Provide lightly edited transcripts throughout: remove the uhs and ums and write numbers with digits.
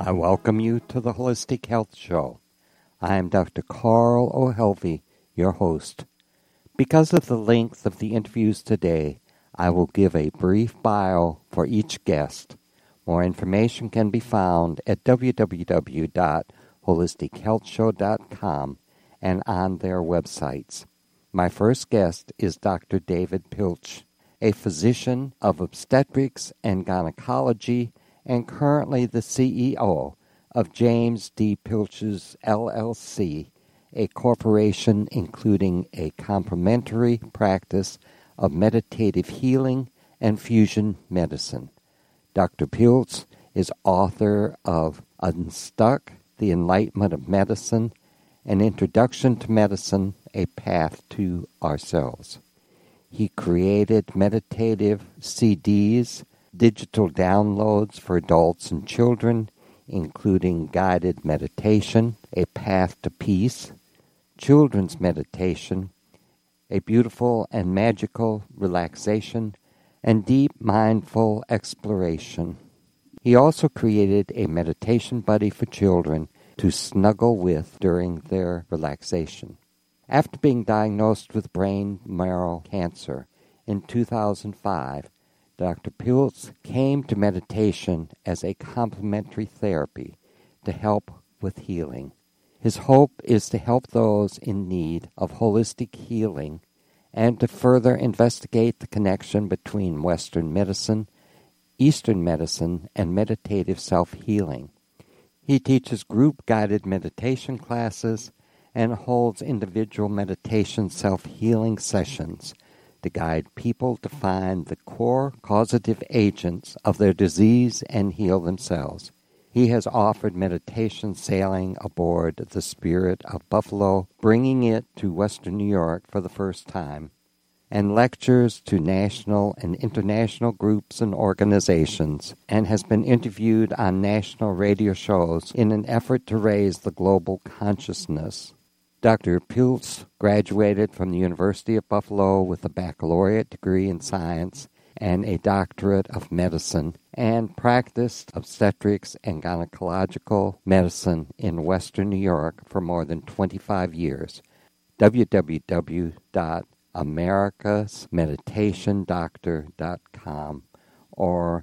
I welcome you to the Holistic Health Show. I am Dr. Carl O'Helvey, your host. Because of the length of the interviews today, I will give a brief bio for each guest. More information can be found at www.holistichealthshow.com and on their websites. My first guest is Dr. David Pilch, a physician of obstetrics and gynecology and currently the CEO of James D. Pilch's LLC, a corporation including a complementary practice of meditative healing and fusion medicine. Dr. Pilch is author of Unstuck, The Enlightenment of Medicine, An Introduction to Medicine, A Path to Ourselves. He created meditative CDs, digital downloads for adults and children, including guided meditation, A Path to Peace, children's meditation, A Beautiful and Magical Relaxation, and Deep Mindful Exploration. He also created a meditation buddy for children to snuggle with during their relaxation. After being diagnosed with brain marrow cancer in 2005, Dr. Pilch came to meditation as a complementary therapy to help with healing. His hope is to help those in need of holistic healing and to further investigate the connection between Western medicine, Eastern medicine, and meditative self-healing. He teaches group-guided meditation classes and holds individual meditation self-healing sessions to guide people to find the core causative agents of their disease and heal themselves. He has offered meditation sailing aboard the Spirit of Buffalo, bringing it to Western New York for the first time, and lectures to national and international groups and organizations, and has been interviewed on national radio shows in an effort to raise the global consciousness. Dr. Pilch graduated from the University of Buffalo with a baccalaureate degree in science and a doctorate of medicine, and practiced obstetrics and gynecological medicine in Western New York for more than 25 years. www.americasmeditationdoctor.com or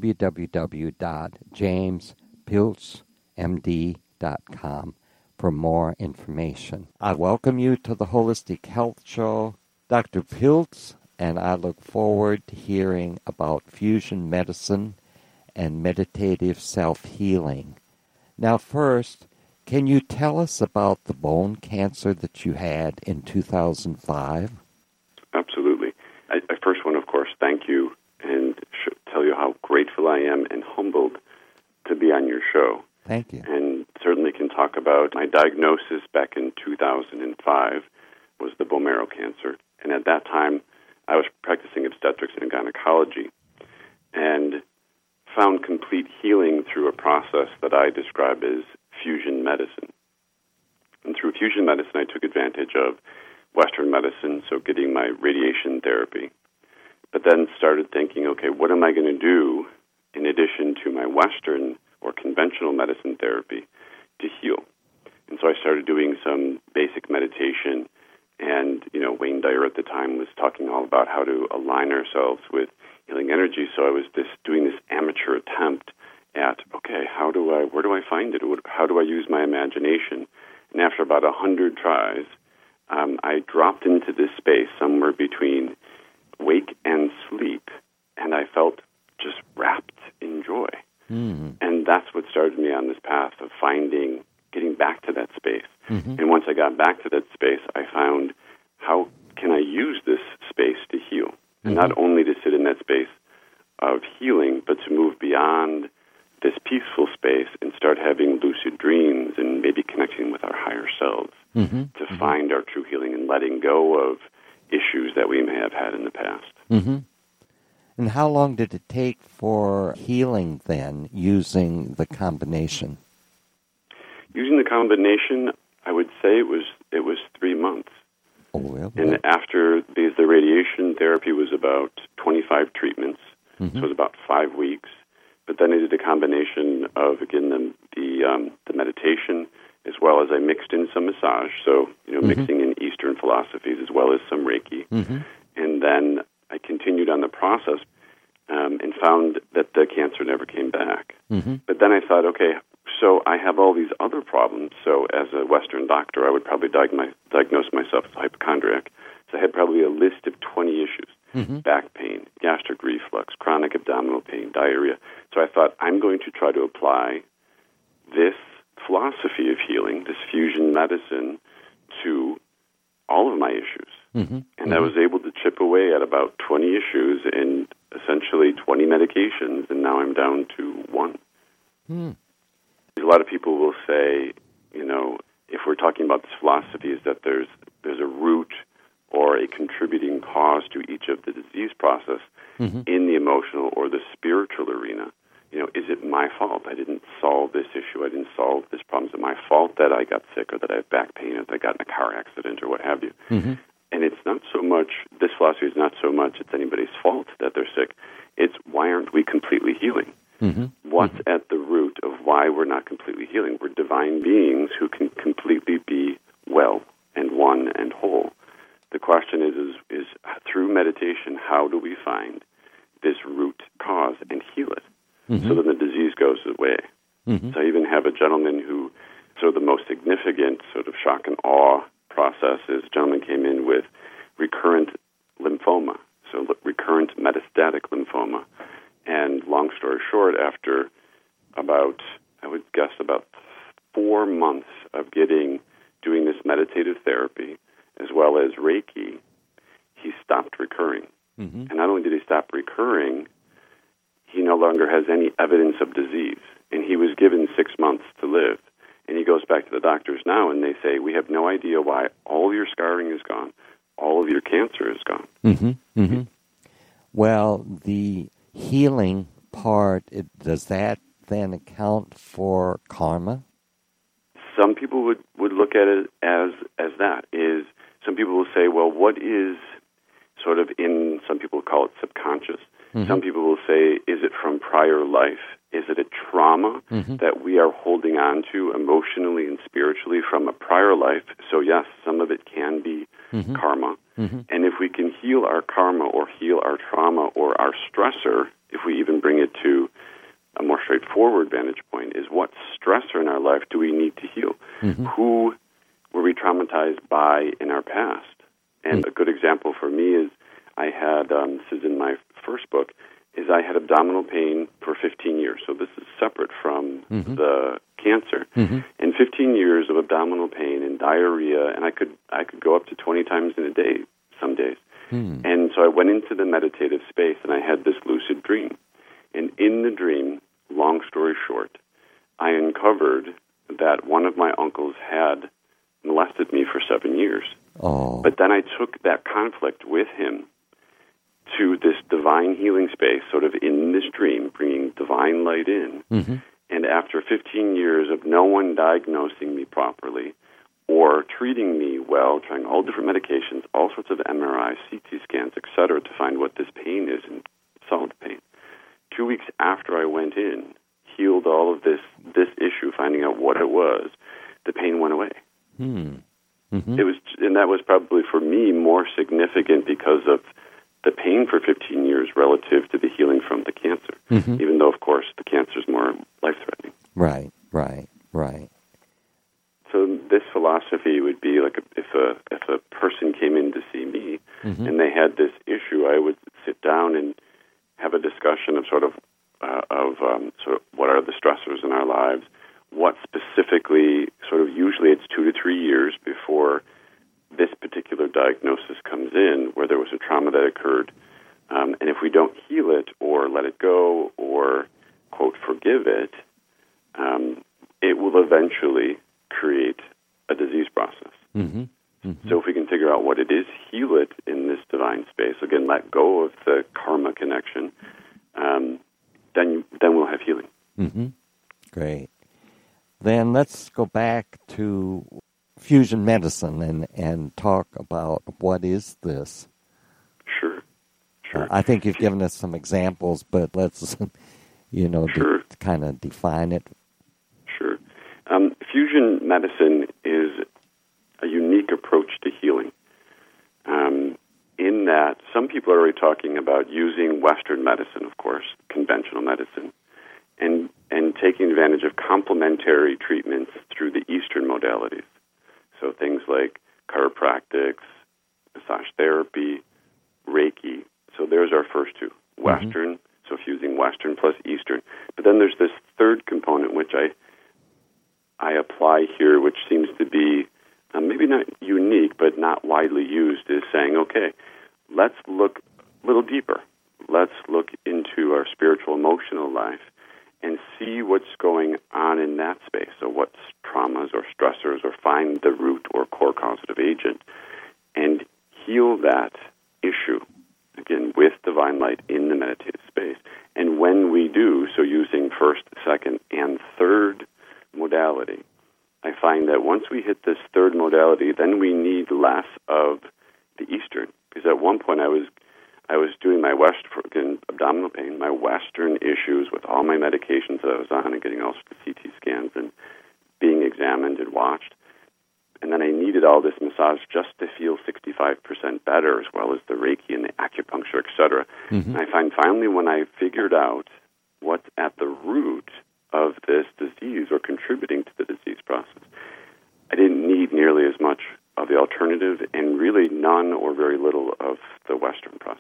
www.jamespilchmd.com for more information. I welcome you to the Holistic Health Show, Dr. Pilch, and I look forward to hearing about fusion medicine and meditative self-healing. Now first, can you tell us about the bone cancer that you had in 2005? Absolutely. I first want to, of course, thank you and tell you how grateful I am and humbled to be on your show. Thank you. And certainly can talk about my diagnosis back in 2005 was the bone marrow cancer. And at that time, I was practicing obstetrics and gynecology and found complete healing through a process that I describe as fusion medicine. And through fusion medicine, I took advantage of Western medicine, so getting my radiation therapy. But then started thinking, okay, what am I going to do in addition to my Western or conventional medicine therapy to heal? And so I started doing some basic meditation, and, Wayne Dyer at the time was talking all about how to align ourselves with healing energy, so I was doing this amateur attempt at, okay, where do I find it? How do I use my imagination? And after about 100 tries, I dropped into this space somewhere between wake and sleep, and I felt just wrapped in joy. Mm-hmm. And that's what started me on this path of getting back to that space. Mm-hmm. And once I got back to that space, I found, how can I use this space to heal? And not only to sit in that space of healing, but to move beyond this peaceful space and start having lucid dreams and maybe connecting with our higher selves to find our true healing and letting go of issues that we may have had in the past. Mm-hmm. And how long did it take for healing then, using the combination? Using the combination, I would say it was 3 months. Oh, really? And because the radiation therapy was about 25 treatments, so it was about 5 weeks. But then I did a combination of, again, the meditation, as well as I mixed in some massage, so, mixing in Eastern philosophies as well as some Reiki. And then I continued on the process and found that the cancer never came back. But then I thought, okay, so I have all these other problems. So as a Western doctor, I would probably diagnose myself as a hypochondriac. So I had probably a list of 20 issues: back pain, gastric reflux, chronic abdominal pain, diarrhea. So I thought, I'm going to try to apply this philosophy of healing, this fusion medicine, to all of my issues. And I was able to chip away at about 20 issues and essentially 20 medications, and now I'm down to one. A lot of people will say, if we're talking about this philosophy, is that there's a root or a contributing cause to each of the disease process in the emotional or the spiritual arena. Is it my fault? I didn't solve this issue. I didn't solve this problem. Is it my fault that I got sick or that I have back pain or that I got in a car accident or what have you? And it's not so much, this philosophy is not so much it's anybody's fault that they're sick. It's why aren't we completely healing? What's at the root of why we're not completely healing? We're divine beings who can completely be well and one and whole. The question is through meditation, how do we find this root cause and heal it so that the disease goes away? So I even have a gentleman who, the most significant sort of shock and awe process is a gentleman came in with recurrent lymphoma, so recurrent metastatic lymphoma. And long story short, after about 4 months of doing this meditative therapy as well as Reiki, he stopped recurring. And not only did he stop recurring, he no longer has any evidence of disease. And he was given 6 months to live. And he goes back to the doctors now, and they say, we have no idea why all your scarring is gone. All of your cancer is gone. Well, the healing part, does that then account for karma? Some people would look at it as that. Some people will say, well, what is sort of some people call it subconscious. Some people will say, is it from prior life? Is it a trauma that we are holding on to emotionally and spiritually from a prior life? So yes, some of it can be karma. And if we can heal our karma or heal our trauma or our stressor, if we even bring it to a more straightforward vantage point, is what stressor in our life do we need to heal? Who were we traumatized by in our past? And a good example for me is I had, this is in my first book, is I had abdominal pain for 15 years. So this is separate from the cancer. And 15 years of abdominal pain and diarrhea, and I could go up to 20 times in a day some days. And so I went into the meditative space, and I had this lucid dream. And in the dream, long story short, I uncovered that one of my uncles had molested me for 7 years. But then I took that conflict with him to this divine healing space, sort of in this dream, bringing divine light in. And after 15 years of no one diagnosing me properly or treating me well, trying all different medications, all sorts of MRIs, CT scans, etc., to find what this pain is and solve the pain, 2 weeks after I went in, healed all of this issue, finding out what it was, the pain went away. It was, and that was probably for me more significant because of the pain for 15 years relative to the healing from the cancer, even though, of course, the cancer is more life-threatening. Right. So this philosophy would be like if a person came in to see me and they had this issue, I would sit down and have a discussion of sort of what are the stressors in our lives, what specifically, sort of usually it's 2 to 3 years before this particular diagnosis comes in, where there was a trauma that occurred. And if we don't heal it or let it go or, quote, forgive it, it will eventually create a disease process. So if we can figure out what it is, heal it in this divine space, again, let go of the karma connection, then we'll have healing. Great. Then let's go back to fusion medicine and talk about what is this. Sure. I think you've given us some examples, but let's Sure. to kind of define it? Sure. Fusion medicine is a unique approach to healing. In that some people are already talking about using Western medicine, of course, conventional medicine, and taking advantage of complementary treatments through the Eastern modalities. So things like chiropractics, massage therapy, Reiki. So there's our first two, Western, so fusing Western plus Eastern. But then there's this third component, which I apply here, which seems to be maybe not unique, but not widely used, is saying, okay, let's look a little deeper. Let's look into our spiritual, emotional life and see what's going on in that space. So what's traumas or stressors, or find the root or core causative agent and heal that issue, again, with divine light in the meditative space. And when we do, so using first, second, and third modality, I find that once we hit this third modality, then we need less of the Eastern. Because at one point I was doing my Western abdominal pain, my Western issues with all my medications that I was on and getting all sorts of CT scans and being examined and watched. And then I needed all this massage just to feel 65% better, as well as the Reiki and the acupuncture, etc. And I find finally when I figured out what's at the root of this disease or contributing to the disease process, I didn't need nearly as much of the alternative and really none or very little of the Western process.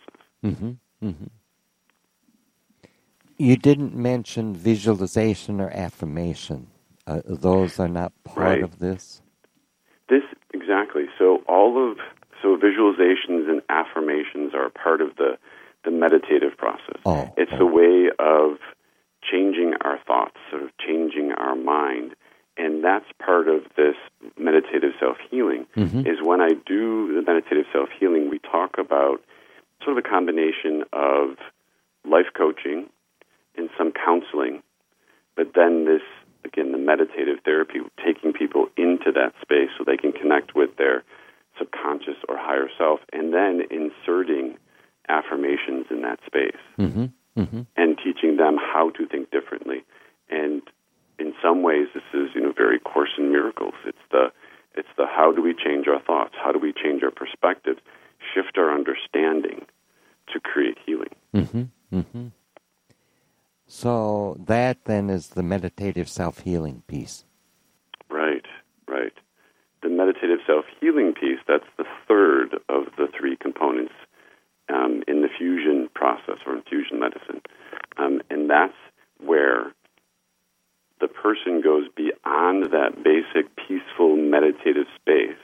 You didn't mention visualization or affirmation. Those are not part of this? Exactly. So visualizations and affirmations are a part of the meditative process. It's a way of changing our thoughts, sort of changing our mind. And that's part of this meditative self-healing, is when I do the meditative self-healing, we talk about sort of a combination of life coaching and some counseling, but then this, again, the meditative therapy, taking people into that space so they can connect with their subconscious or higher self, and then inserting affirmations in that space and teaching them how to think differently. And in some ways, this is, very Course in Miracles. It's the how do we change our thoughts? How do we change our perspectives? Shift our understanding to create healing. So that then is the meditative self-healing piece. Right. The meditative self-healing piece, that's the third of the three components in the fusion process or in fusion medicine. And that's where the person goes beyond that basic, peaceful, meditative space,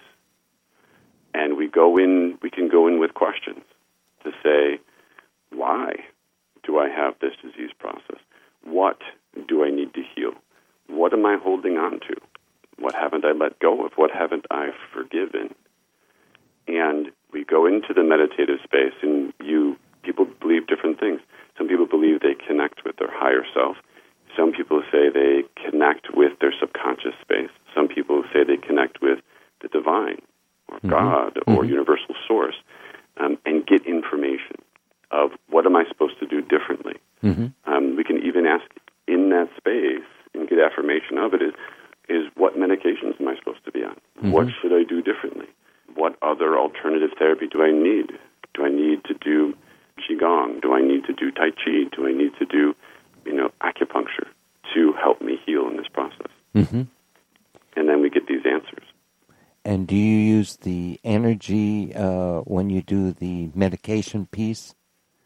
and we can go in with questions to say, why do I have this disease process? What do I need to heal? What am I holding on to? What haven't I let go of? What haven't I forgiven? And we go into the meditative space, and people believe different things. Some people believe they connect with their higher self. Some people say they connect with their subconscious space. Some people say they connect with the divine or God or universal source, and get information of what am I supposed to do differently. We can even ask in that space and get affirmation of it is what medications am I supposed to be on? What should I do differently? What other alternative therapy do I need? Do I need to do Qigong? Do I need to do Tai Chi? Do I need to do acupuncture to help me heal in this process? And then we get these answers. And do you use the energy when you do the medication piece?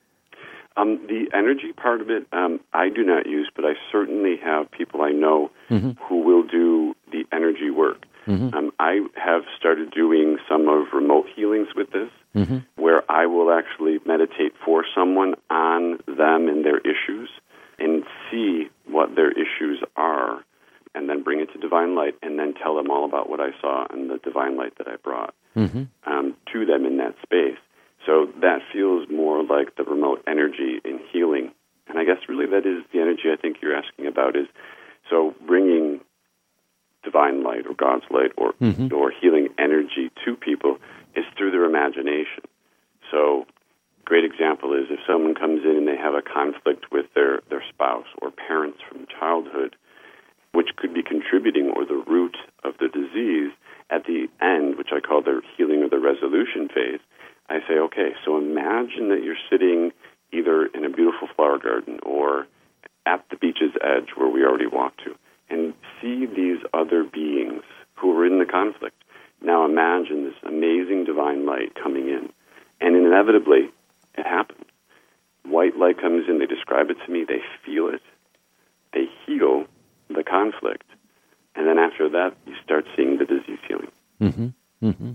The energy part of it, I do not use, but I certainly have people I know who will do the energy work. I have started doing some of remote healings with this, where I will actually meditate for someone on them and their issues and see what their issues are, and then bring it to Divine Light, and then tell them all about what I saw and the Divine Light that I brought to them in that space. So that feels more like the remote energy in healing. And I guess really that is the energy I think you're asking about, is so bringing Divine Light or God's light or healing energy to people is through their imagination. So great example example is if someone comes in and they have a conflict with their spouse or parents from childhood, which could be contributing or the root of the disease, at the end, which I call the healing or the resolution phase, I say, okay, so imagine that you're sitting either in a beautiful flower garden or at the beach's edge where we already walked to, and see these other beings who are in the conflict. Now imagine this amazing divine light coming in, and inevitably it happens. White light comes in, they describe it to me, they feel it, they heal the conflict, and then after that you start seeing the disease healing. Mm-hmm. Mm-hmm.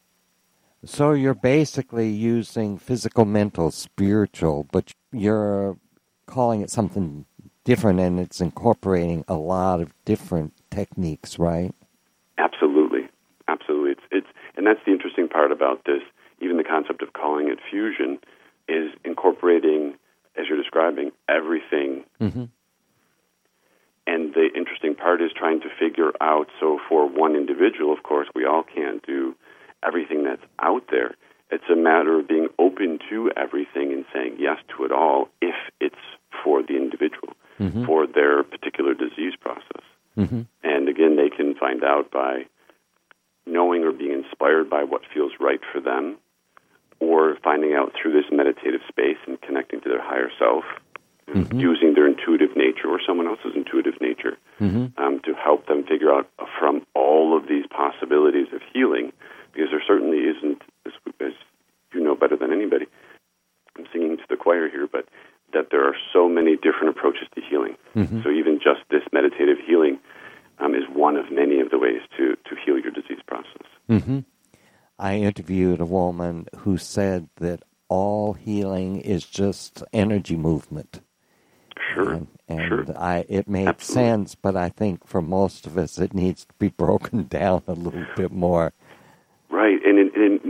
So you're basically using physical, mental, spiritual, but you're calling it something different, and it's incorporating a lot of different techniques, right? Absolutely. Absolutely. And that's the interesting part about this. Even the concept of calling it fusion is incorporating, as you're describing, everything. Mm-hmm. And the interesting part is trying to figure out, so for one individual, of course, we all can't do everything that's out there. It's a matter of being open to everything and saying yes to it all if it's for the individual, mm-hmm. for their particular disease process. Mm-hmm. And again, they can find out by knowing or being inspired by what feels right for them, or finding out through this meditative space and connecting to their higher self, mm-hmm. using their intuitive nature or someone else's intuitive nature mm-hmm. To help them figure out from all of these possibilities of healing, because there certainly isn't, as you know better than anybody, I'm singing to the choir here, but that there are so many different approaches to healing. Mm-hmm. So even just this meditative healing is one of many of the ways to heal your disease process. Mm-hmm. I interviewed a woman who said that all healing is just energy movement. Sure. And sure. It made Absolutely. sense, but I think for most of us it needs to be broken down a little bit more. Right, and it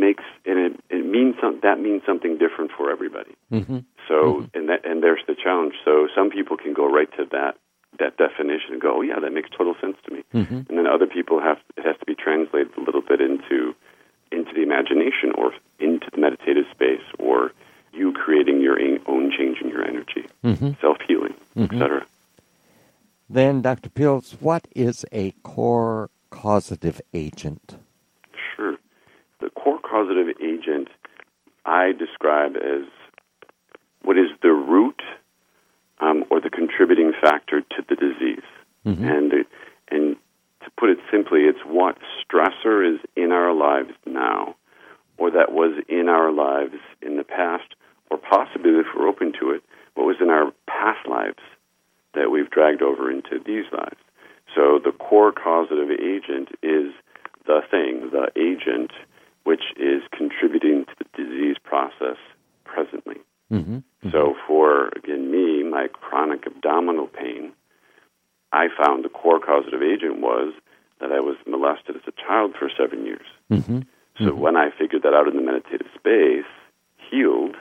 means that means something different for everybody. Mm-hmm. So, mm-hmm. and there's the challenge. So some people can go right to that definition and go, oh yeah, that makes total sense to me. Mm-hmm. And then other people it has to be translated a little bit into the imagination or into the meditative space, or you creating your own change in your energy, mm-hmm. self-healing, mm-hmm. etc. Then, Dr. Pilz, what is a core causative agent? Sure. The core causative agent I describe as what is the root or the contributing factor to the disease. Mm-hmm. And to put it simply, it's what stressor is in our lives now, or that was in our lives in the past, or possibly, if we're open to it, what was in our past lives that we've dragged over into these lives. So the core causative agent is the thing, the agent, which is contributing to the disease process presently. Mm-hmm. Mm-hmm. So for, again, me, my chronic abdominal pain, I found the core causative agent was that I was molested as a child for 7 years. Mm-hmm. So mm-hmm. when I figured that out in the meditative space, healed,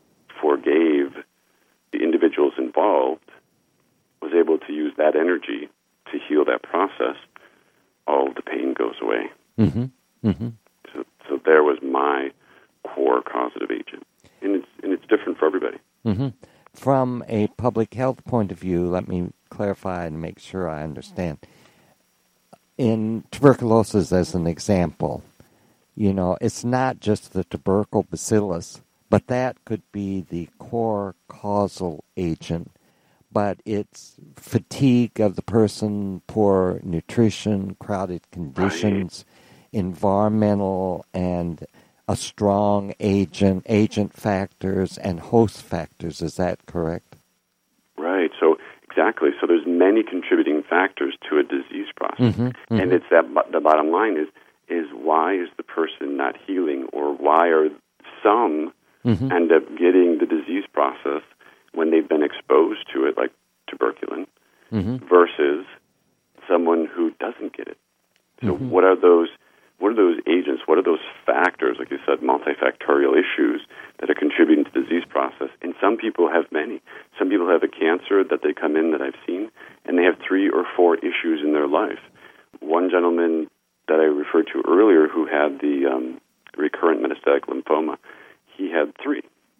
forgave the individuals involved, was able to use that energy to heal that process, all of the pain goes away. Mm-hmm. Mm-hmm. So there was my core causative agent. And it's different for everybody. Mm-hmm. From a public health point of view, let me clarify and make sure I understand. In tuberculosis, as an example, it's not just the tubercle bacillus, but that could be the core causal agent. But it's fatigue of the person, poor nutrition, crowded conditions, environmental, and a strong agent factors, and host factors. Is that correct? Right. So exactly. So there's many contributing factors to a disease process. Mm-hmm, mm-hmm. And it's that the bottom line is why is the person not healing, or why are some mm-hmm. end up getting the disease process when they've been exposed to it, like tuberculin, mm-hmm. versus someone who doesn't get it. So mm-hmm. what are those agents, what are those factors, like you said, multifactorial issues that are contributing to the disease process? And some people have many. Some people have a cancer that they come in that I've seen, and they have 3 or 4 issues in their life. One gentleman that I referred to earlier who had the recurrent metastatic lymphoma, he had 3.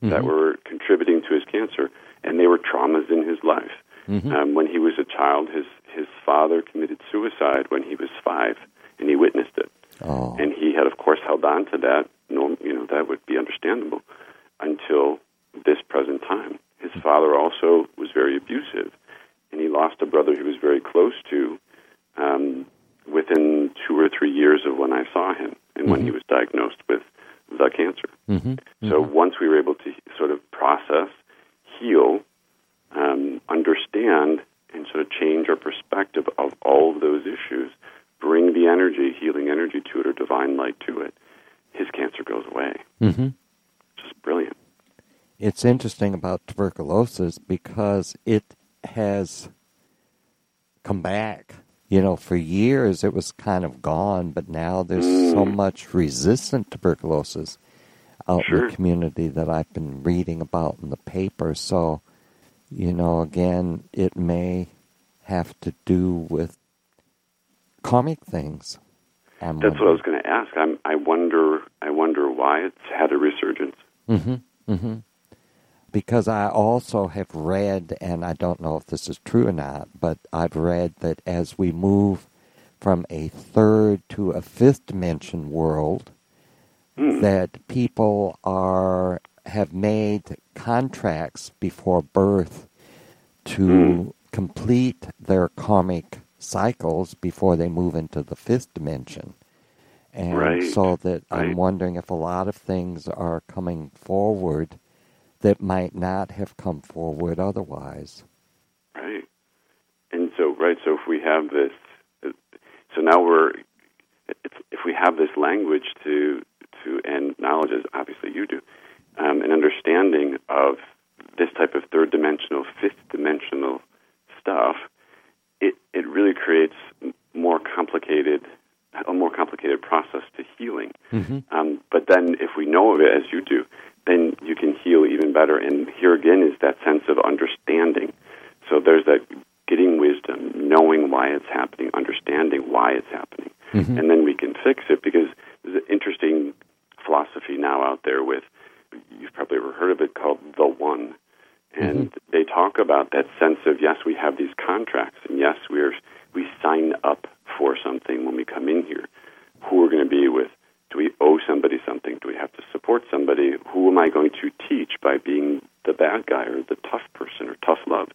that were contributing to his cancer, and they were traumas in his life. When he was a child, his father committed suicide when he was 5, and he witnessed it. Oh. And he had, of course, held on to that. That would be understandable until this present time. His father also was very abusive, and he lost a brother he was very close to within 2 or 3 years of when I saw him and when he was diagnosed with the cancer. So once we were able to sort of process, heal, understand, and sort of change our perspective of all of those issues, bring the energy, healing energy to it or divine light to it, his cancer goes away. Just brilliant. It's interesting about tuberculosis because it has come back. For years it was kind of gone, but now there's so much resistant tuberculosis out in the community that I've been reading about in the paper. So, again, it may have to do with karmic things. That's what I was going to ask. I wonder why it's had a resurgence. Because I also have read, and I don't know if this is true or not, but I've read that as we move from a third to a fifth dimension world, that people have made contracts before birth to complete their karmic cycles before they move into the fifth dimension. And so that I'm wondering if a lot of things are coming forward that might not have come forward otherwise. Right. And so if we have this, so now if we have this language and knowledge, as obviously you do, an understanding of this type of third dimensional, fifth dimensional stuff, it really creates a more complicated process to healing. But then if we know of it as you do, then you can heal even better. And here again is that sense of understanding. So there's that getting wisdom, knowing why it's happening, understanding why it's happening. And then we can fix it, because there's an interesting philosophy now out there with, you've probably ever heard of it, called the One. And they talk about that sense of, yes, we have these contracts, and yes, we sign up for something when we come in here. Who we're going to be with. Do we owe somebody something? Do we have to support somebody? Who am I going to teach by being the bad guy or the tough person or tough love?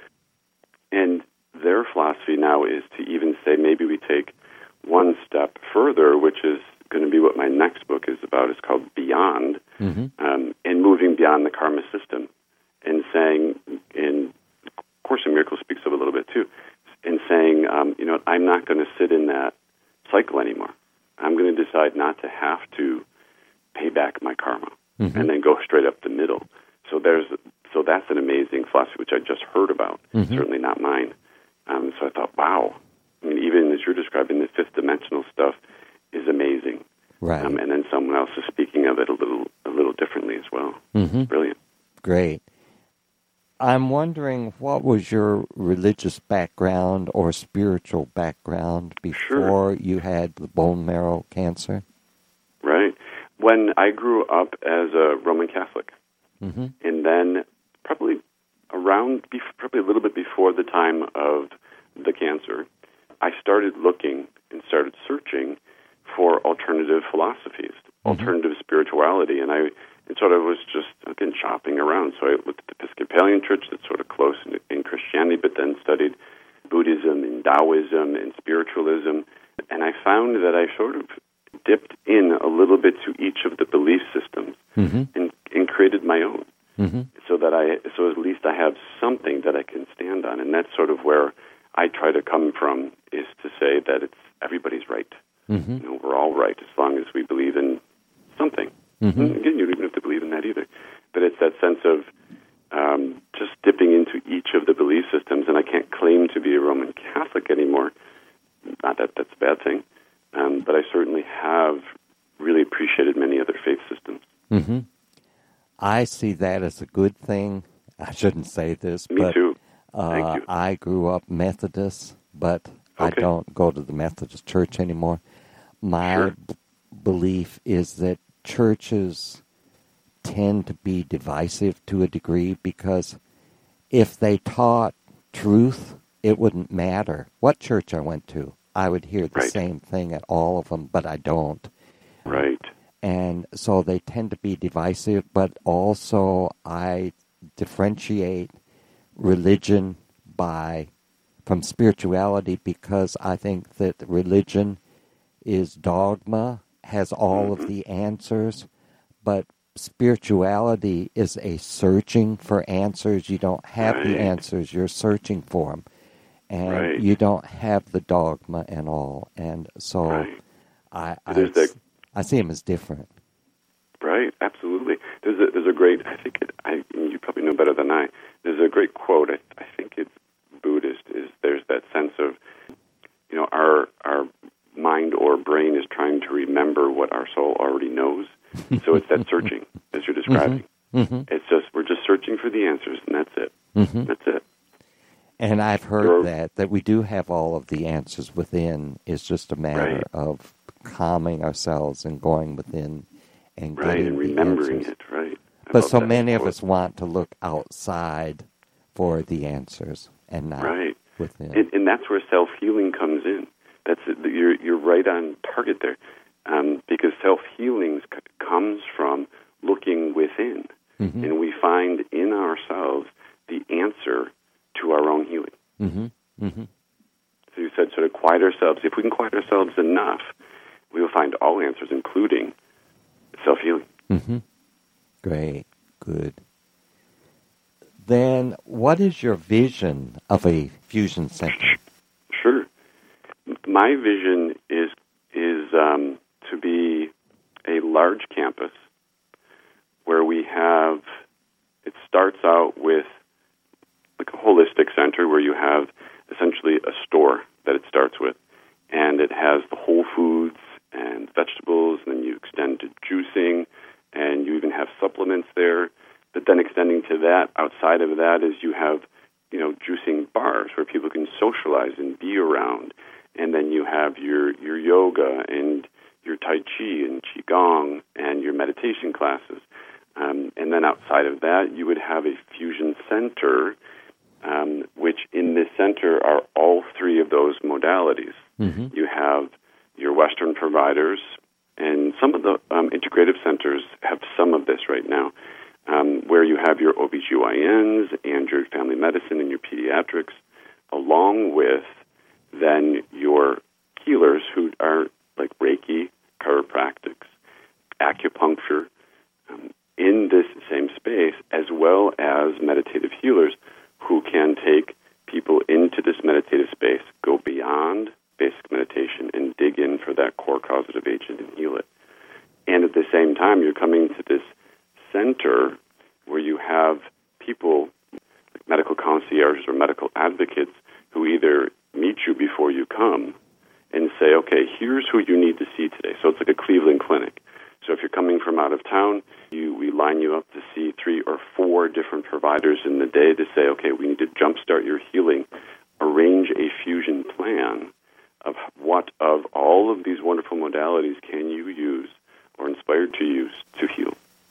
And their philosophy now is to even say maybe we take one step further, which is going to be what my next book is about. It's called Beyond, and moving beyond the karma system, and saying, and Course in Miracles speaks of it a little bit too, and saying, I'm not going to sit in that cycle anymore. I'm going to decide not to have to pay back my karma and then go straight up the middle. So that's an amazing philosophy, which I just heard about, certainly not mine. So I thought, wow. I mean, even as you're describing, the fifth dimensional stuff is amazing. Right. And then someone else is speaking of it a little differently as well. Brilliant. Great. I'm wondering, what was your religious background or spiritual background before you had the bone marrow cancer? Right. When I grew up as a Roman Catholic, and then probably a little bit before the time of the cancer, I started looking and started searching for alternative philosophies, alternative spirituality, and I sort of was just, again, shopping around. So I looked at the Episcopalian Church, that's sort of close in Christianity, but then studied Buddhism and Taoism and spiritualism. And I found that I sort of dipped in a little bit to each of the belief systems and created my own. So at least I have something that I can stand on. And that's sort of where I try to come from, is to say that everybody's right. We're all right as long as we believe in something. Again, you don't even have to believe in that either. But it's that sense of just dipping into each of the belief systems, and I can't claim to be a Roman Catholic anymore. Not that that's a bad thing, but I certainly have really appreciated many other faith systems. I see that as a good thing. I shouldn't say this, Me but too. Thank you. I grew up Methodist, but I don't go to the Methodist church anymore. My belief is that churches tend to be divisive to a degree, because if they taught truth, it wouldn't matter what church I went to. I would hear the same thing at all of them, but I don't. Right. And so they tend to be divisive, but also I differentiate religion from spirituality, because I think that religion is dogma, has all of the answers, but spirituality is a searching for answers. You don't have the answers, you're searching for them. And you don't have the dogma and all. And so I see them as different. Right, absolutely. There's a great, you probably know better than I, there's a great quote, I think it's Buddhist, is there's that sense of, our mind or brain is trying to remember what our soul already knows. So it's that searching, as you're describing. It's just, we're just searching for the answers, and that's it. That's it. And I've heard that we do have all of the answers within. It's just a matter of calming ourselves and going within and getting and the remembering answers. it, right. But so many of us want to look outside for the answers and not within. And that's where self-healing comes in. You're right on target there, because self-healing comes from looking within, and we find in ourselves the answer to our own healing. So you said sort of quiet ourselves. If we can quiet ourselves enough, we will find all answers, including self-healing. Great. Good. Then what is your vision of a fusion center? Sure. My vision is to be a large campus where we have, it starts out with like a holistic center where you have essentially a store that it starts with, and it has the whole foods and vegetables, and then you extend to juicing, and you even have supplements there. But then extending to that, outside of that, is you have, juicing bars where people can socialize and be around. And then you have your yoga and your Tai Chi and Qigong and your meditation classes. And then outside of that, you would have a fusion center, which in this center are all three of those modalities. You have your Western providers, and some of the integrative centers have some of this right now, where you have your OBGYNs and your family medicine and your pediatrics, along with then your healers who are like Reiki, chiropractics, acupuncture, in this same space, as well as meditative healers who can take people into this meditative space, go beyond basic meditation, and dig in for that core causative agent and heal it. And at the same time, you're coming to this center where you have people, like medical concierges or medical advocates, who either meet you before you come and say, okay, here's who you need to see today. So it's like a Cleveland Clinic. So if you're coming from out of town, we line you up to see 3 or 4 different providers in the day to say, okay, we need to jumpstart your healing, arrange a fusion plan of what of all of these wonderful modalities can you use or inspired to use to heal.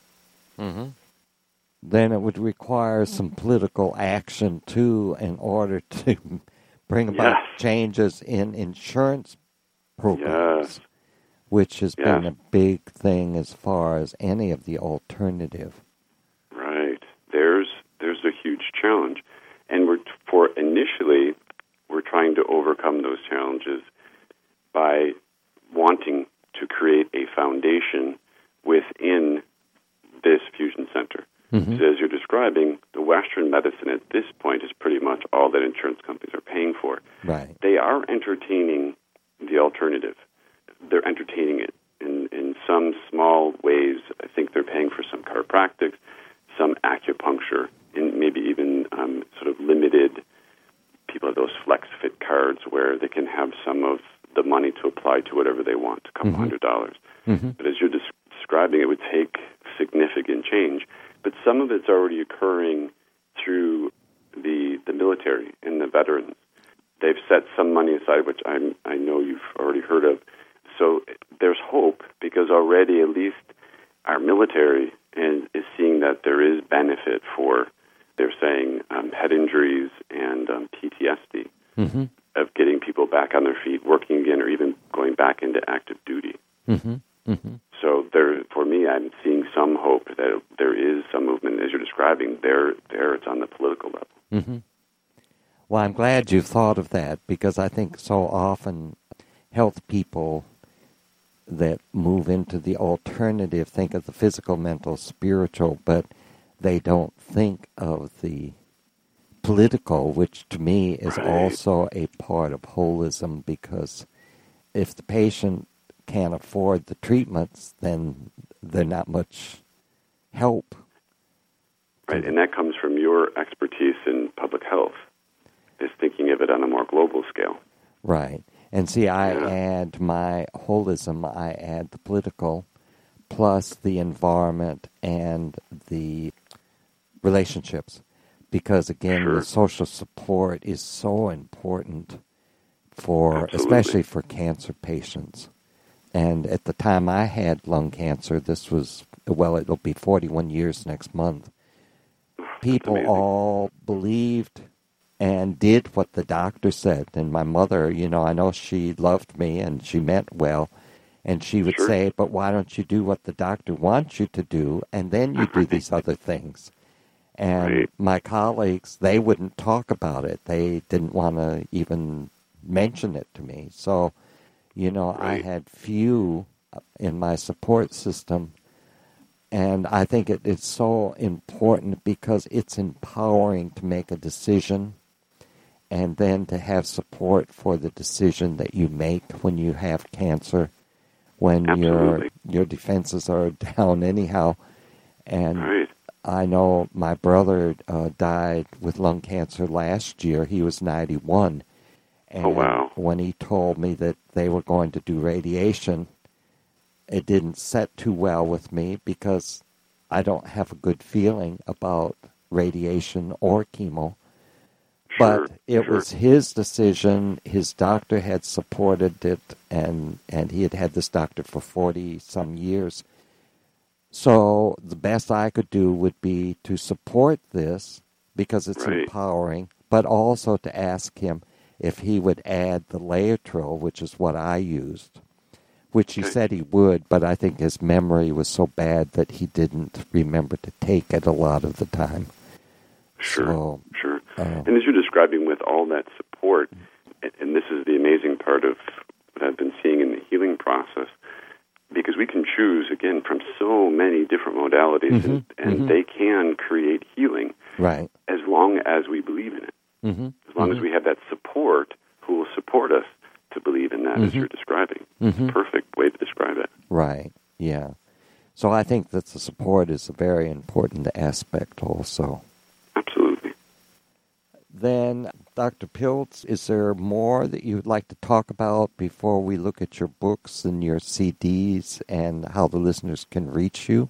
Then it would require some political action, too, in order to bring about changes in insurance programs, which has been a big thing as far as any of the alternative. Right. There's a huge challenge. And initially, we're trying to overcome those challenges by wanting to create a foundation within this fusion center. So as you're describing, the Western medicine at this point is pretty much all that insurance companies are paying for. Right. They are entertaining the alternative. They're entertaining it in some small ways. I think they're paying for some chiropractic, some acupuncture, and maybe even sort of limited. People have those FlexFit cards where they can have some of the money to apply to whatever they want, a couple $100. But as you're describing, it would take significant change. But some of it's already occurring through the military and the veterans. They've set some money aside, which I know you've already heard of. So there's hope, because already at least our military and is seeing that there is benefit for, they're saying, head injuries and PTSD, mm-hmm. of getting people back on their feet, working again, or even going back into active duty. Mm-hmm. Mm-hmm. So for me, I'm seeing some hope that there is some movement, as you're describing. There, it's on the political level. Mm-hmm. Well, I'm glad you've thought of that, because I think so often health people that move into the alternative think of the physical, mental, spiritual, but they don't think of the political, which to me is Right. also a part of holism, because if the patient can't afford the treatments, then they're not much help. Right, and that comes from your expertise in public health, is thinking of it on a more global scale. Right. And see, I add my holism, I add the political, plus the environment and the relationships. Because, again, Sure. the social support is so important for, Absolutely. especially for cancer patients. And at the time I had lung cancer, this was, well, it'll be 41 years next month. People all believed and did what the doctor said. And my mother, I know she loved me and she meant well. And she would Sure. say, but why don't you do what the doctor wants you to do, and then you do these other things? And Right. my colleagues, they wouldn't talk about it. They didn't want to even mention it to me. So, I had few in my support system. And I think it's so important because it's empowering to make a decision and then to have support for the decision that you make when you have cancer, when Absolutely. your defenses are down anyhow. And Right. I know my brother died with lung cancer last year. He was 91. And Oh, wow. when he told me that they were going to do radiation, it didn't set too well with me because I don't have a good feeling about radiation or chemo. Sure. But it was his decision. His doctor had supported it, and he had had this doctor for 40-some years. So the best I could do would be to support this because it's Right. empowering, but also to ask him if he would add the Laetrile, which is what I used, which he Okay. said he would, but I think his memory was so bad that he didn't remember to take it a lot of the time. Sure. So, Sure. And as you're describing, with all that support, and this is the amazing part of what I've been seeing in the healing process, because we can choose, again, from so many different modalities, and they can create healing right. as long as we believe in it. Mm-hmm. As long as we have that support who will support us to believe in that, as you're describing. It's a perfect way to describe it. Right, yeah. So I think that the support is a very important aspect also. Absolutely. Then, Dr. Pilz, is there more that you would like to talk about before we look at your books and your CDs and how the listeners can reach you?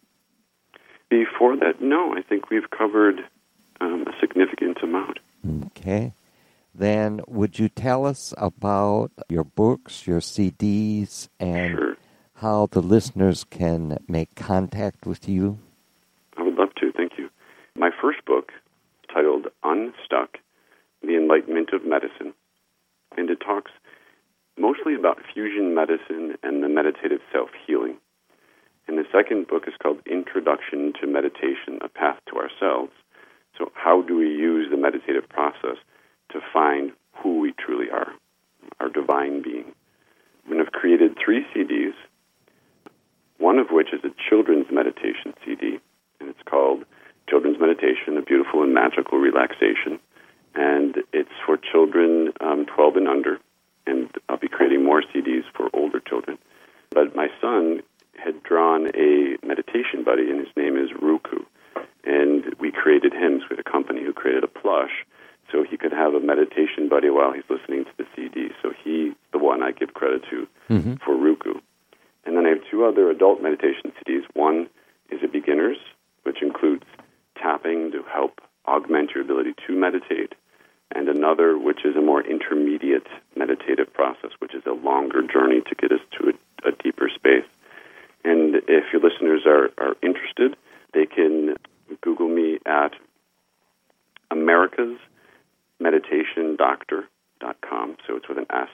Before that, no, I think we've covered a significant amount. Okay. Then would you tell us about your books, your CDs, and Sure. how the listeners can make contact with you? I would love to, thank you. My first book, titled Unstuck, The Enlightenment of Medicine, and it talks mostly about fusion medicine and the meditative self-healing. And the second book is called Introduction to Meditation, A Path to Ourselves. So how do we use the meditative process to find who we truly are, our divine being? And I've created 3 CDs, one of which is a children's meditation CD, and it's called Children's Meditation, A Beautiful and Magical Relaxation. And it's for children 12 and under, and I'll be creating more CDs for older children. But my son had drawn a meditation buddy, and his name is Ruku. And we created him, so we had a company who created a plush so he could have a meditation buddy while he's listening to the CD. So he's the one I give credit to for Ruku. And then I have 2 other adult meditation CDs. One is a beginner's, which includes tapping to help augment your ability to meditate, and another which is a more intermediate meditative process, which is a longer journey to get us to a deeper space. And if your listeners are interested, at americasmeditationdoctor.com. So it's with an S,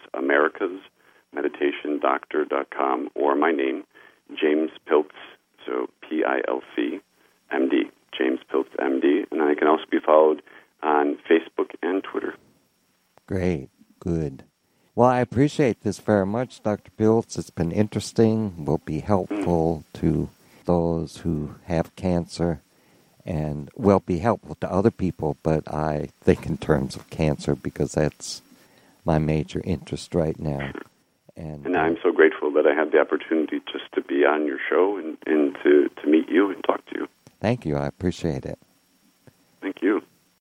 americasmeditationdoctor.com, or my name, James Piltz, so Pilc, MD, James Piltz, MD. And then I can also be followed on Facebook and Twitter. Great. Good. Well, I appreciate this very much, Dr. Piltz. It's been interesting, will be helpful to those who have cancer, and will be helpful to other people, but I think in terms of cancer because that's my major interest right now. And I'm so grateful that I had the opportunity just to be on your show and to meet you and talk to you. Thank you. I appreciate it. Thank you.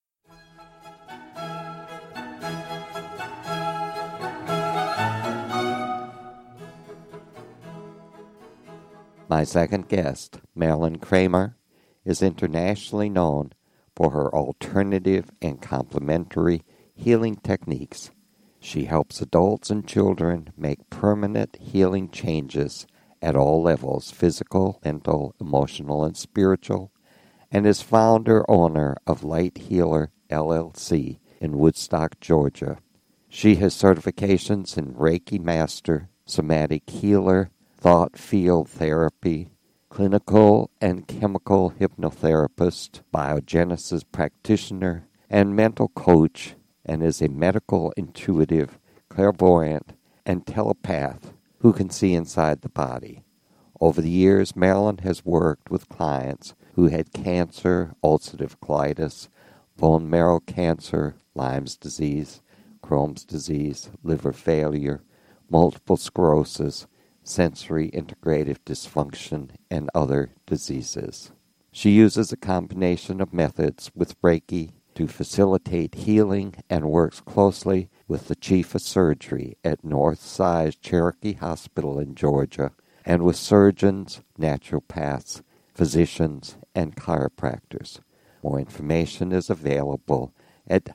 My second guest, Marilyn Kramer, is internationally known for her alternative and complementary healing techniques. She helps adults and children make permanent healing changes at all levels, physical, mental, emotional, and spiritual, and is founder-owner of Light Healer, LLC in Woodstock, Georgia. She has certifications in Reiki Master, Somatic Healer, Thought Field Therapy, Clinical and Chemical Hypnotherapist, Biogenesis Practitioner, and Mental Coach, and is a medical intuitive, clairvoyant, and telepath who can see inside the body. Over the years, Marilyn has worked with clients who had cancer, ulcerative colitis, bone marrow cancer, Lyme's disease, Crohn's disease, liver failure, multiple sclerosis, sensory integrative dysfunction, and other diseases. She uses a combination of methods with Reiki to facilitate healing and works closely with the chief of surgery at Northside Cherokee Hospital in Georgia and with surgeons, naturopaths, physicians, and chiropractors. More information is available at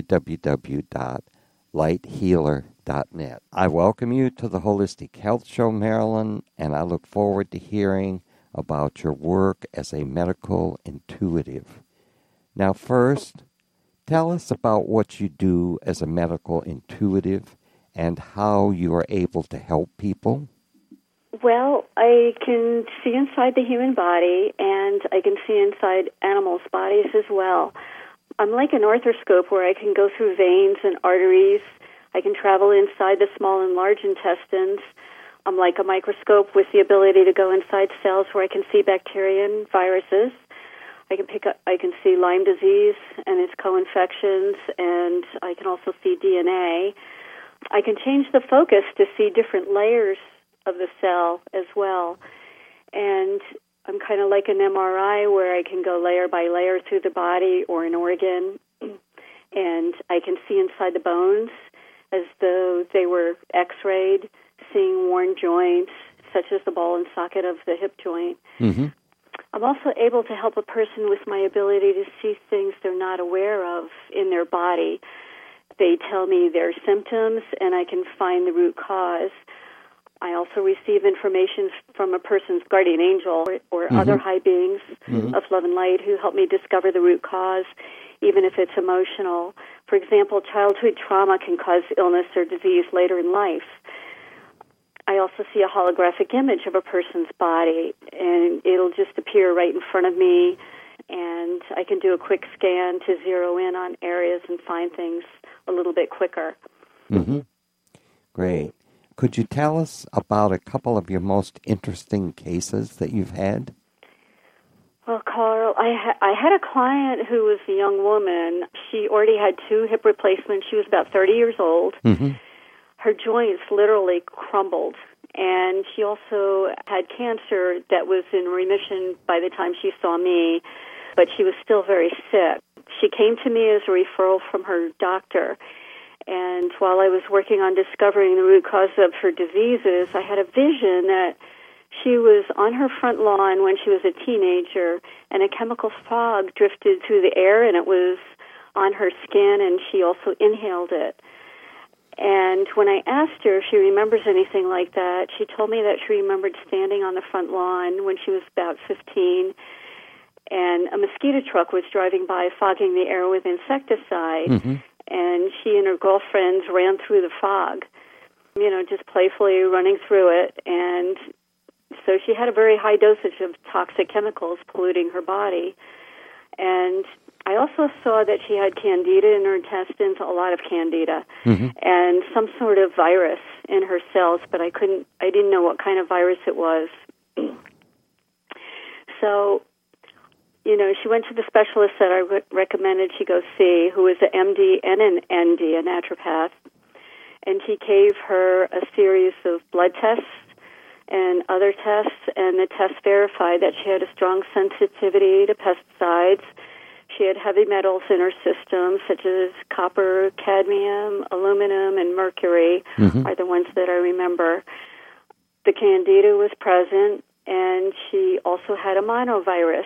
www.lighthealer.net. I welcome you to the Holistic Health Show, Marilyn, and I look forward to hearing about your work as a medical intuitive. Now, first, tell us about what you do as a medical intuitive and how you are able to help people. Well, I can see inside the human body, and I can see inside animals' bodies as well. I'm like an arthroscope where I can go through veins and arteries. I can travel inside the small and large intestines. I'm like a microscope with the ability to go inside cells where I can see bacteria and viruses. I can see Lyme disease and its co-infections, and I can also see DNA. I can change the focus to see different layers of the cell as well. And I'm kind of like an MRI where I can go layer by layer through the body or an organ, and I can see inside the bones as though they were x-rayed, seeing worn joints, such as the ball and socket of the hip joint. Mm-hmm. I'm also able to help a person with my ability to see things they're not aware of in their body. They tell me their symptoms, and I can find the root cause. I also receive information from a person's guardian angel or other high beings of love and light who help me discover the root cause, even if it's emotional. For example, childhood trauma can cause illness or disease later in life. I also see a holographic image of a person's body, and it'll just appear right in front of me, and I can do a quick scan to zero in on areas and find things a little bit quicker. Mm-hmm. Great. Could you tell us about a couple of your most interesting cases that you've had? Well, Carl, I had a client who was a young woman. She already had 2 hip replacements. She was about 30 years old. Mm-hmm. Her joints literally crumbled, and she also had cancer that was in remission by the time she saw me, but she was still very sick. She came to me as a referral from her doctor, and while I was working on discovering the root cause of her diseases, I had a vision that she was on her front lawn when she was a teenager, and a chemical fog drifted through the air, and it was on her skin, and she also inhaled it. And when I asked her if she remembers anything like that, she told me that she remembered standing on the front lawn when she was about 15, and a mosquito truck was driving by fogging the air with insecticide, and she and her girlfriends ran through the fog, just playfully running through it, and so she had a very high dosage of toxic chemicals polluting her body. And I also saw that she had candida in her intestines, a lot of candida, and some sort of virus in her cells, but I didn't know what kind of virus it was. So, she went to the specialist that I recommended she go see, who was an MD and an ND, a naturopath, and he gave her a series of blood tests and other tests, and the tests verified that she had a strong sensitivity to pesticides. She had heavy metals in her system, such as copper, cadmium, aluminum, and mercury are the ones that I remember. The candida was present, and she also had a monovirus.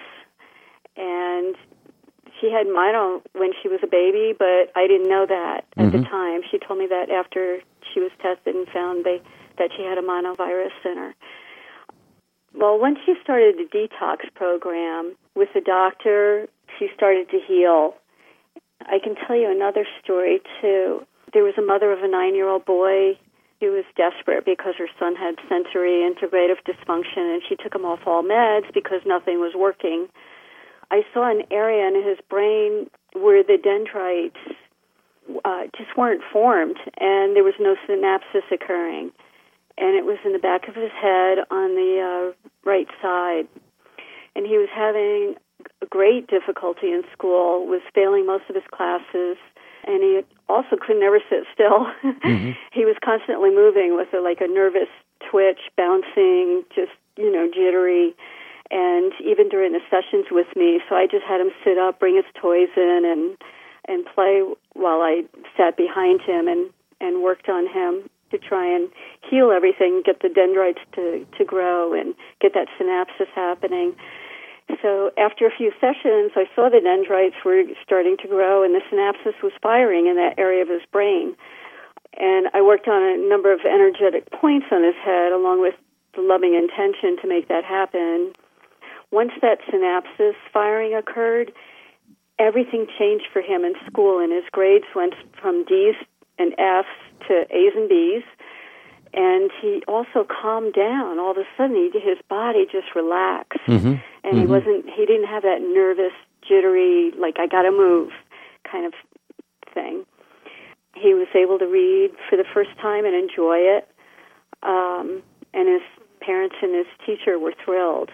And she had mono when she was a baby, but I didn't know that at the time. She told me that after she was tested and found that she had a monovirus in her. Well, once she started the detox program with the doctor, she started to heal. I can tell you another story, too. There was a mother of a 9-year-old boy. She was desperate because her son had sensory integrative dysfunction, and she took him off all meds because nothing was working. I saw an area in his brain where the dendrites just weren't formed, and there was no synapses occurring. And it was in the back of his head on the right side. And he was having great difficulty in school, was failing most of his classes, and he also could never sit still. He was constantly moving with a nervous twitch, bouncing, just, jittery. And even during the sessions with me, so I just had him sit up, bring his toys in, and play while I sat behind him and worked on him to try and heal everything, get the dendrites to grow and get that synapsis happening. So after a few sessions, I saw the dendrites were starting to grow and the synapsis was firing in that area of his brain. And I worked on a number of energetic points on his head along with the loving intention to make that happen. Once that synapsis firing occurred, everything changed for him in school, and his grades went from D's and F's to A's and B's, and he also calmed down. All of a sudden, his body just relaxed, and he didn't have that nervous, jittery, I gotta move kind of thing. He was able to read for the first time and enjoy it, and his parents and his teacher were thrilled.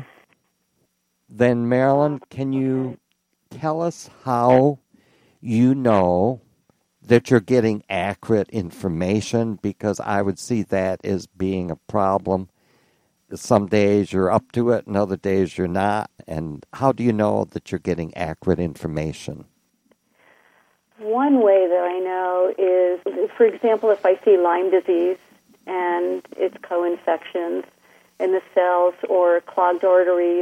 Then, Marilyn, can you tell us how you know that you're getting accurate information? Because I would see that as being a problem. Some days you're up to it and other days you're not. And how do you know that you're getting accurate information? One way that I know is, for example, if I see Lyme disease and it's co-infections in the cells or clogged arteries,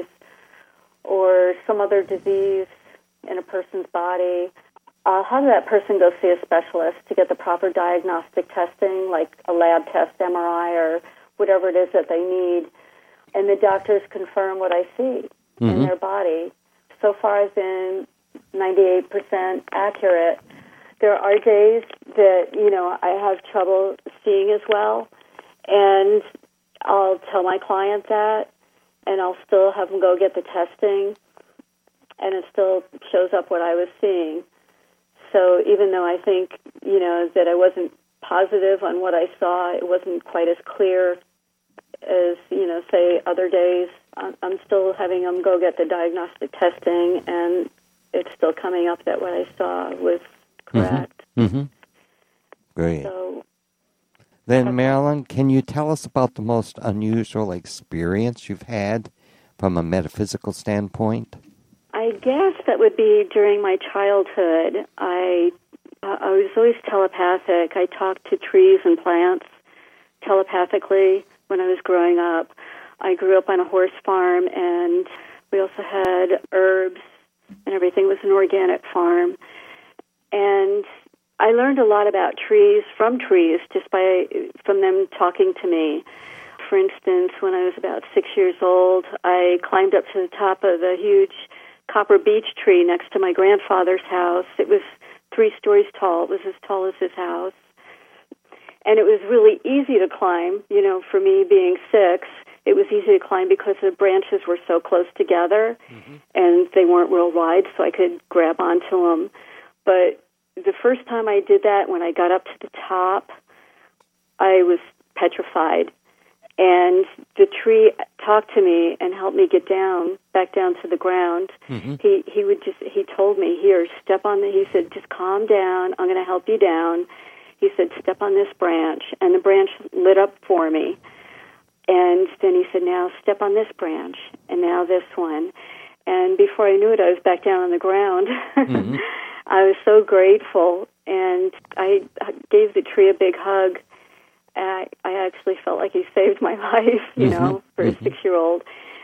or some other disease in a person's body, I'll have that person go see a specialist to get the proper diagnostic testing, like a lab test, MRI, or whatever it is that they need. And the doctors confirm what I see in their body. So far, I've been 98% accurate. There are days that, I have trouble seeing as well, and I'll tell my client that, and I'll still have them go get the testing, and it still shows up what I was seeing. So even though I think, that I wasn't positive on what I saw, it wasn't quite as clear as, say, other days, I'm still having them go get the diagnostic testing, and it's still coming up that what I saw was correct. Great. So, then, Marilyn, can you tell us about the most unusual experience you've had from a metaphysical standpoint? I guess that would be during my childhood. I was always telepathic. I talked to trees and plants telepathically when I was growing up. I grew up on a horse farm, and we also had herbs, and everything was an organic farm. And I learned a lot about trees from trees just from them talking to me. For instance, when I was about 6 years old, I climbed up to the top of the huge copper beech tree next to my grandfather's house. It was 3 stories tall. It was as tall as his house. And it was really easy to climb, for me being 6. It was easy to climb because the branches were so close together, and they weren't real wide, so I could grab onto them. But the first time I did that, when I got up to the top, I was petrified. And the tree talked to me and helped me get back down to the ground. He told me, here, he said, just calm down, I'm going to help you down. He said, step on this branch. And the branch lit up for me. And then he said, now step on this branch, and now this one. And before I knew it, I was back down on the ground. I was so grateful, and I gave the tree a big hug. I actually felt like he saved my life, for a 6-year-old.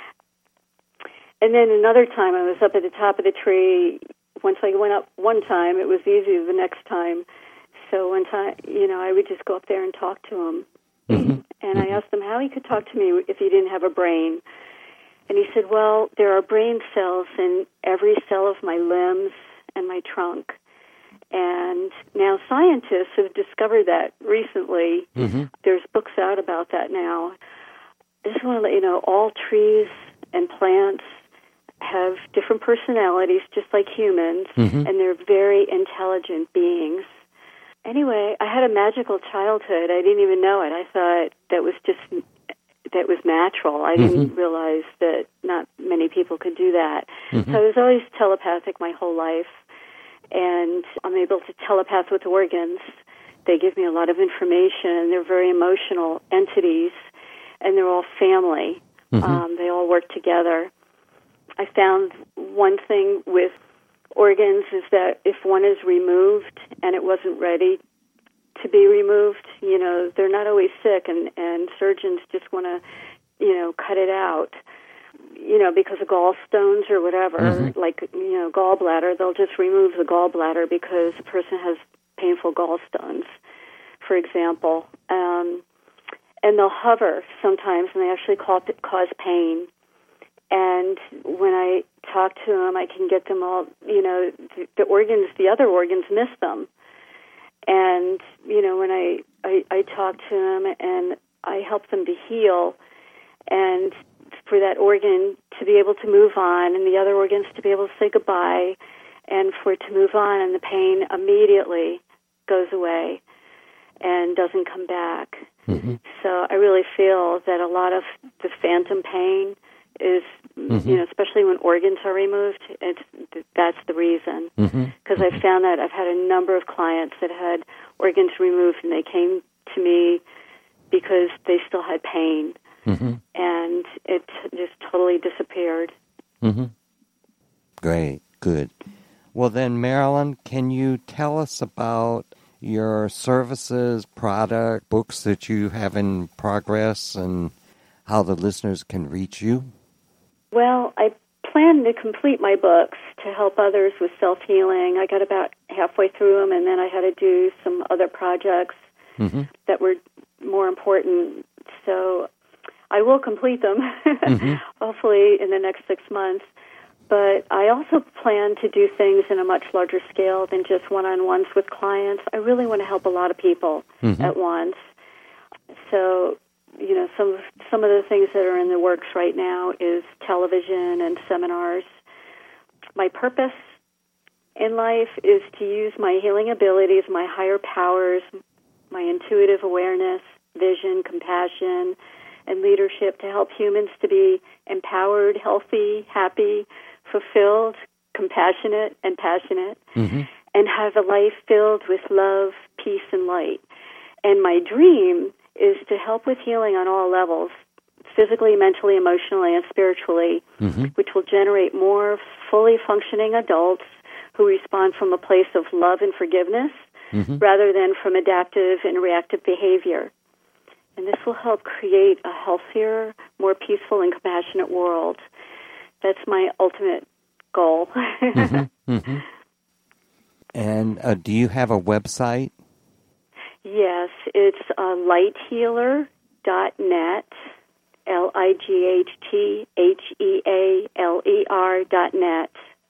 And then another time, I was up at the top of the tree. Once I went up one time, it was easier the next time. So one time, I would just go up there and talk to him. And I asked him how he could talk to me if he didn't have a brain. And he said, well, there are brain cells in every cell of my limbs and my trunk. And now scientists have discovered that recently. There's books out about that now. I just want to let you know, all trees and plants have different personalities, just like humans, and they're very intelligent beings. Anyway, I had a magical childhood. I didn't even know it. I thought that was natural. I didn't realize that not many people could do that. So I was always telepathic my whole life, and I'm able to telepath with organs. They give me a lot of information. They're very emotional entities, and they're all family. They all work together. I found one thing with organs is that if one is removed and it wasn't ready to be removed, they're not always sick, and surgeons just want to, cut it out, because of gallstones or whatever, like, gallbladder, they'll just remove the gallbladder because the person has painful gallstones, for example. And they'll hover sometimes, and they actually cause pain. And when I talk to them, I can get them all, the other organs miss them. And, when I talk to them and I help them to heal, and for that organ to be able to move on and the other organs to be able to say goodbye, and for it to move on, and the pain immediately goes away and doesn't come back. So I really feel that a lot of the phantom pain is, especially when organs are removed, that's the reason. Because I've found that I've had a number of clients that had organs removed, and they came to me because they still had pain, and it just totally disappeared. Great, good. Well then, Marilyn, can you tell us about your services, product, books that you have in progress, and how the listeners can reach you? Well, I plan to complete my books to help others with self-healing. I got about halfway through them, and then I had to do some other projects that were more important. So I will complete them, hopefully in the next 6 months. But I also plan to do things in a much larger scale than just one-on-ones with clients. I really want to help a lot of people at once. So, some of the things that are in the works right now is television and seminars. My purpose in life is to use my healing abilities, my higher powers, my intuitive awareness, vision, compassion, and leadership to help humans to be empowered, healthy, happy, fulfilled, compassionate, and passionate, and have a life filled with love, peace, and light. And my dream is to help with healing on all levels, physically, mentally, emotionally, and spiritually, which will generate more fully functioning adults who respond from a place of love and forgiveness rather than from adaptive and reactive behavior. And this will help create a healthier, more peaceful, and compassionate world. That's my ultimate goal. And do you have a website? Yes, it's lighthealer.net, lighthealer.net.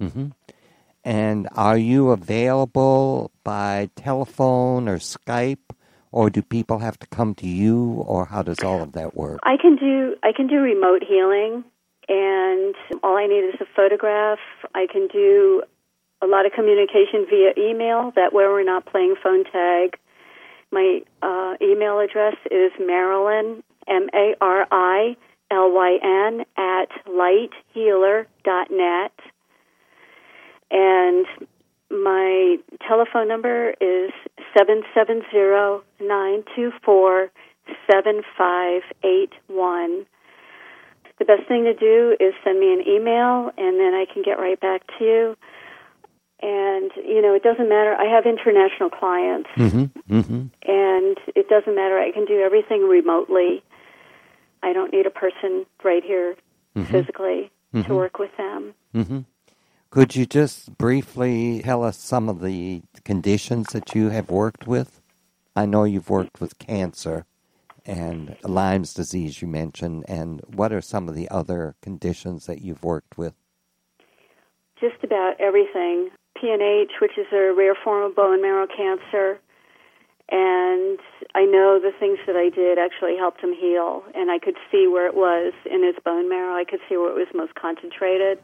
Mm-hmm. And are you available by telephone or Skype, or do people have to come to you, or how does all of that work? I can do remote healing, and all I need is a photograph. I can do a lot of communication via email. That way we're not playing phone tag. My email address is Marilyn, MARILYN, @lighthealer.net. And my telephone number is 770-924-7581. The best thing to do is send me an email, and then I can get right back to you. And, it doesn't matter. I have international clients, and it doesn't matter. I can do everything remotely. I don't need a person right here physically to work with them. Mm-hmm. Could you just briefly tell us some of the conditions that you have worked with? I know you've worked with cancer and Lyme's disease you mentioned, and what are some of the other conditions that you've worked with? Just about everything. PNH, which is a rare form of bone marrow cancer, and I know the things that I did actually helped him heal, and I could see where it was in his bone marrow. I could see where it was most concentrated.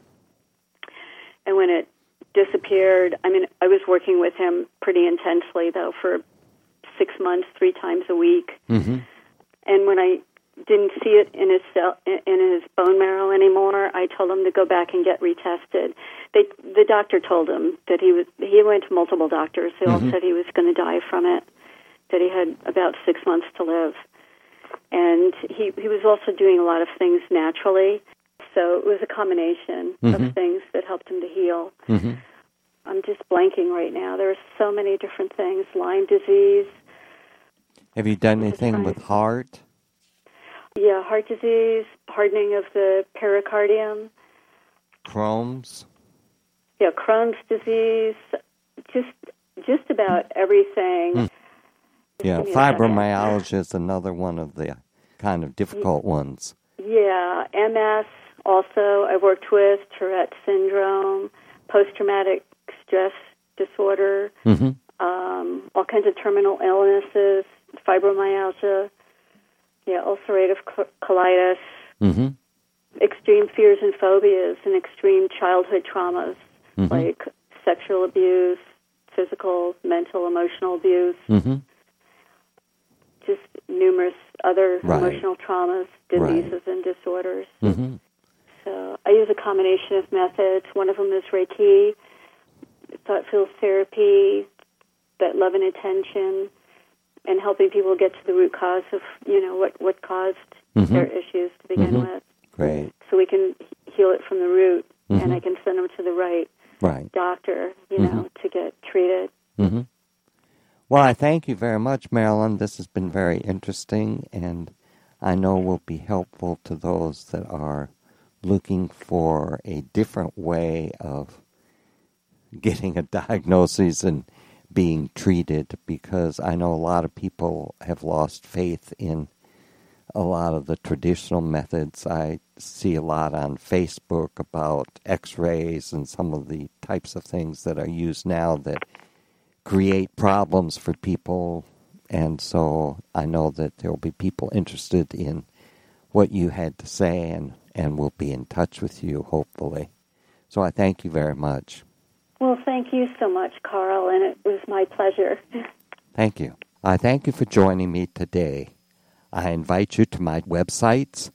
And when it disappeared, I was working with him pretty intensely, though, for 6 months, 3 times a week. Mm-hmm. And when I didn't see it in his bone marrow anymore, I told him to go back and get retested. The doctor told him that he went to multiple doctors. They all said he was going to die from it, that he had about 6 months to live. And he was also doing a lot of things naturally. So it was a combination of things that helped him to heal. Mm-hmm. I'm just blanking right now. There are so many different things. Lyme disease. Have you done anything with heart? Yeah, heart disease, hardening of the pericardium. Crohn's? Yeah, Crohn's disease. Just about everything. Yeah, fibromyalgia is another one of the kind of difficult ones. Yeah, MS also I worked with, Tourette syndrome, post-traumatic stress disorder, all kinds of terminal illnesses, fibromyalgia, ulcerative colitis, extreme fears and phobias, and extreme childhood traumas like sexual abuse, physical, mental, emotional abuse, just numerous other emotional traumas, diseases, and disorders. So I use a combination of methods. One of them is Reiki, thought field therapy, that love and attention, and helping people get to the root cause of, what caused their issues to begin with. Great. So we can heal it from the root, and I can send them to the right doctor, to get treated. Well, I thank you very much, Marilyn. This has been very interesting, and I know will be helpful to those that are looking for a different way of getting a diagnosis and being treated, because I know a lot of people have lost faith in a lot of the traditional methods. I see a lot on Facebook about x-rays and some of the types of things that are used now that create problems for people, and so I know that there will be people interested in what you had to say, and will be in touch with you, hopefully. So I thank you very much. Well, thank you so much, Carl, and it was my pleasure. Thank you. I thank you for joining me today. I invite you to my websites,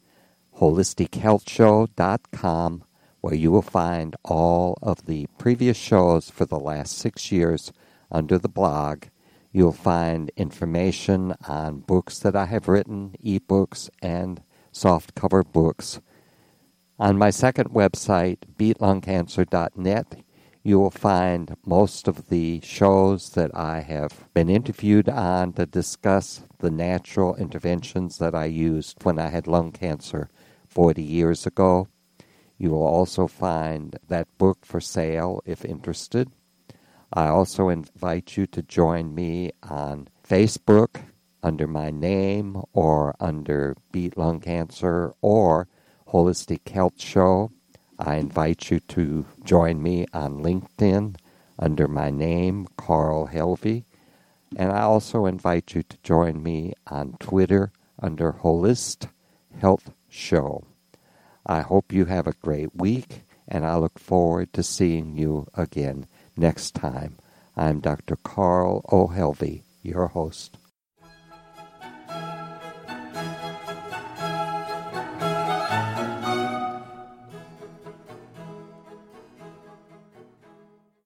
holistichealthshow.com, where you will find all of the previous shows for the last 6 years. Under the blog, you'll find information on books that I have written, ebooks, and softcover books. On my second website, beatlungcancer.net, you will find most of the shows that I have been interviewed on to discuss the natural interventions that I used when I had lung cancer 40 years ago. You will also find that book for sale if interested. I also invite you to join me on Facebook under my name or under Beat Lung Cancer or Holistic Health Show. I invite you to join me on LinkedIn under my name, Carl Helvey, and I also invite you to join me on Twitter under Holist Health Show. I hope you have a great week, and I look forward to seeing you again next time. I'm Dr. Carl O. Helvey, your host.